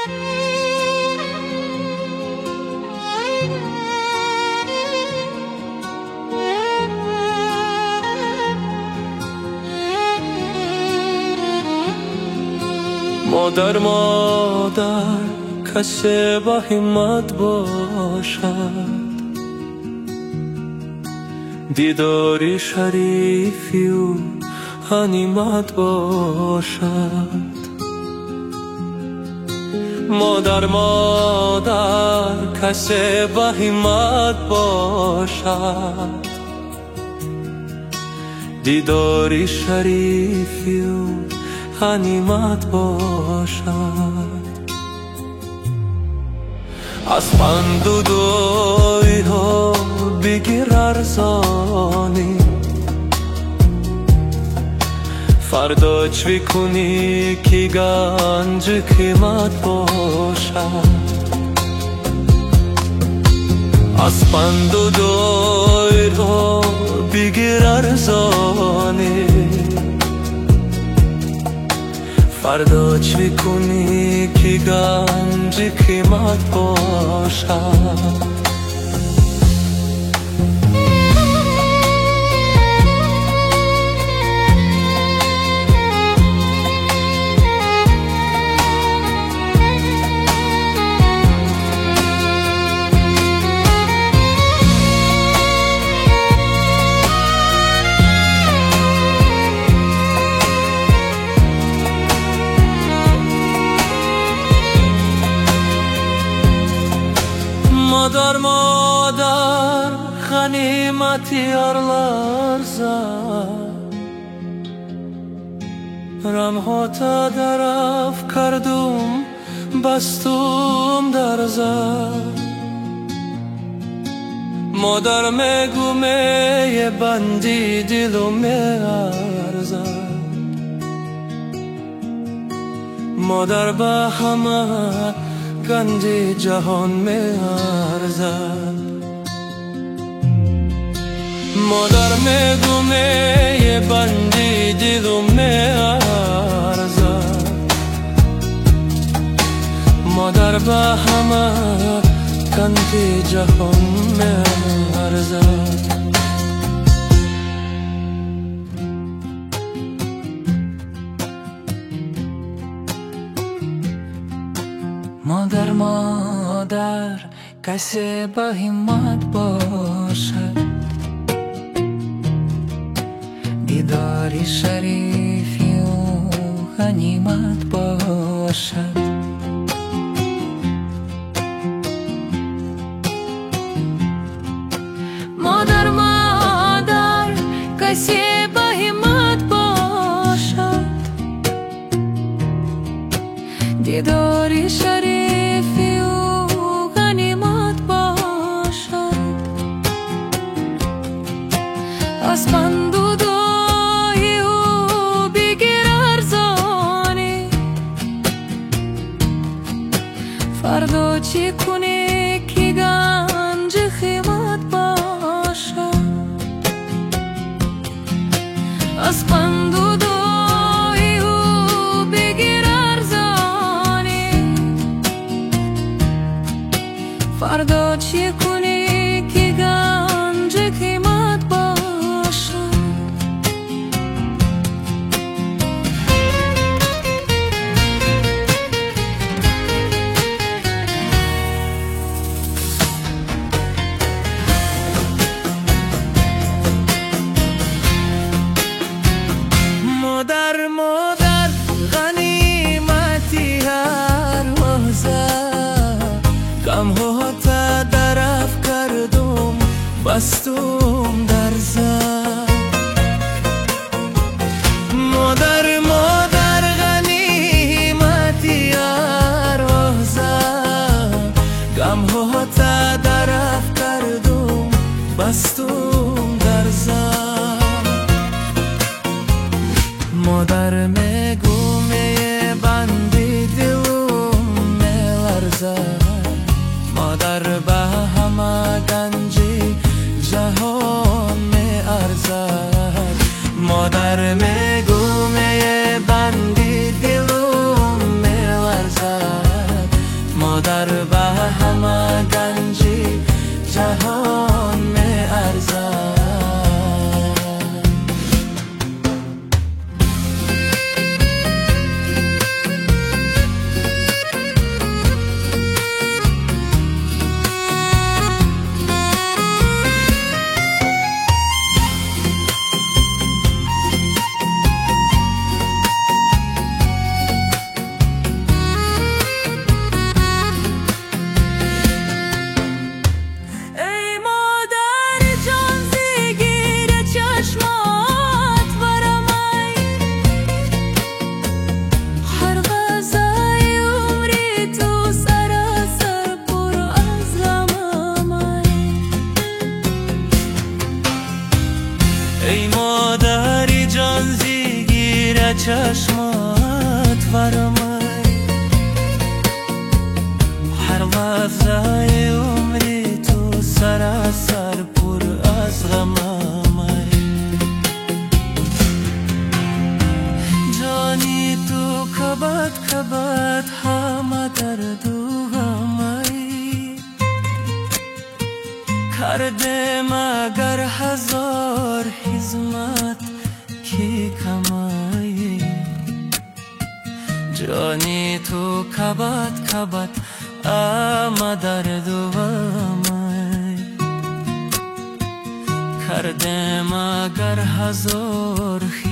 مادر کسی با همت باشد، دیداری شریفی و غنیمت باشد. مادر کسی با همت باشد، دیداری شریفی و غنیمت باشد. از پند و دعای ها بگیر ارزانی، فردا چی کنی که گنج قیمت باشد. از پند و دعای ها بگیر ارزانی، فردا چی کنی که گنج قیمت باشد. مادر غنیمتی هر لحظه، رمهاتا درف کردم بستم در زر. مادر میگو می بندی دلو میارزد، مادر به همه گنج جهان میارزد. مادر میگو می بندی دلو میارزد، مادر به همه گنج جهان میارزد. مادر کسی با همت باشد، دیداری شریفی و غنیمت باشد. مادر کسی با همت باشد، دیداری شریفی و غنیمت باشد. از پند و دعای او بگیر ارزانی، فردا چی کنی که گنج قیمت باشد. از پند و دعای او بگیر ارزانی، فردا چی کنی که گنج قیمت باشد. مادر غنیمتی هر لحظه، غم‌ها درف کردم بستم در زر. مادر غنیمتی هر لحظه، غم‌ها درف کردم بستم در زر. مادر میگو می بندی دلم میلرزد، مادر به همه گنج جهان لحظه عمری تو سراسر پر از غمم جانی تو کبد همه درد و غمی کرده مگر هزار خدمت کی کمایی جانی تو کبد همه درد و غمی کرده مگر هزار